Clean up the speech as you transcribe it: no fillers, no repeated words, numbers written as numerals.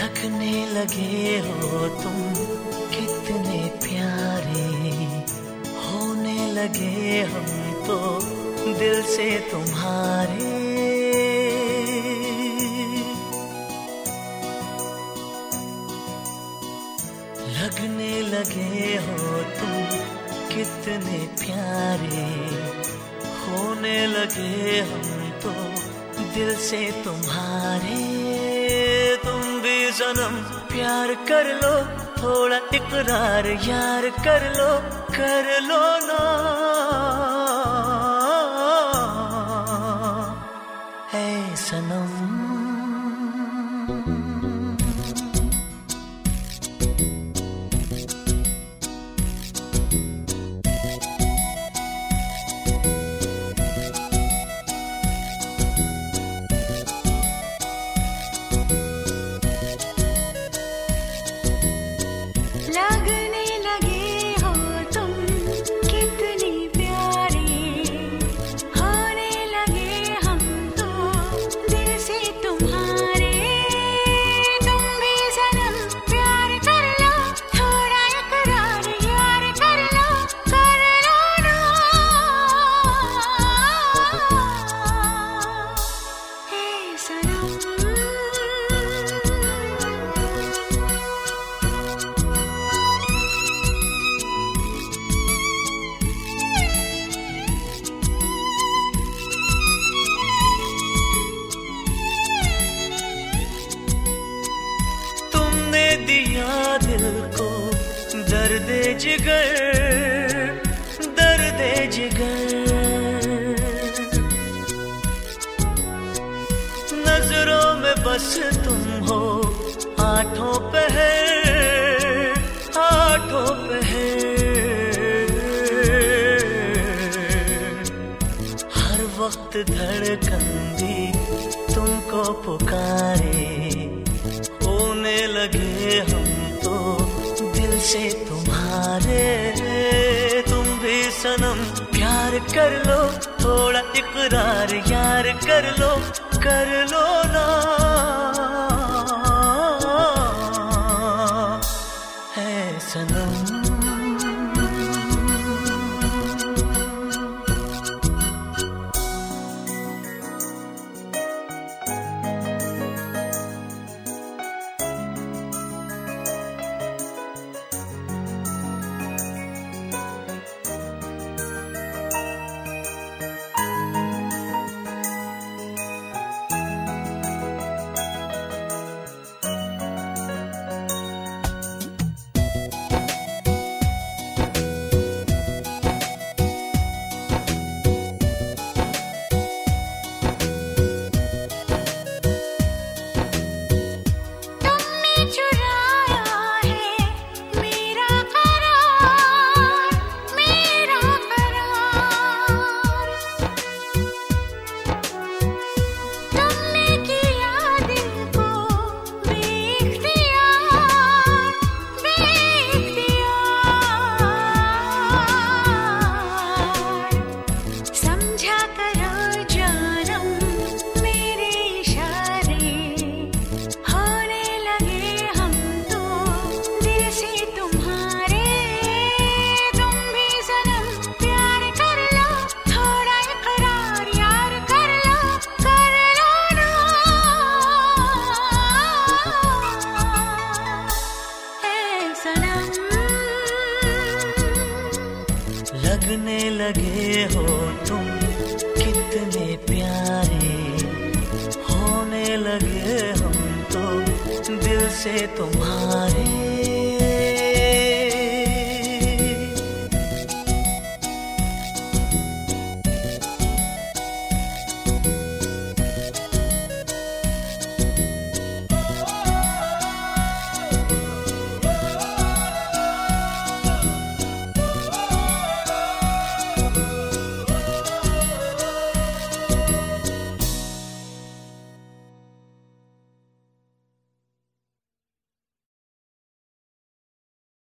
लगने लगे हो तुम कितने प्यारे, होने लगे हम तो दिल से तुम्हारे। लगने लगे हो तुम कितने प्यारे, होने लगे हम तो दिल से तुम्हारे। तुम भी सनम प्यार कर लो, थोड़ा इकरार यार कर लो ना। है सनम दिया दिल को दर्दे जिगर, दर्दे जिगर। नजरों में बस तुम हो आठों पहर, आठों पहर। हर वक्त धड़कन भी तुमको पुकारे, होने लगे हम तो दिल से तुम्हारे। तुम भी सनम प्यार कर लो, थोड़ा इकरार यार कर लो ना। है सनम लगने लगे हो तुम कितने प्यारे, होने लगे हम तो दिल से तुम्हारे।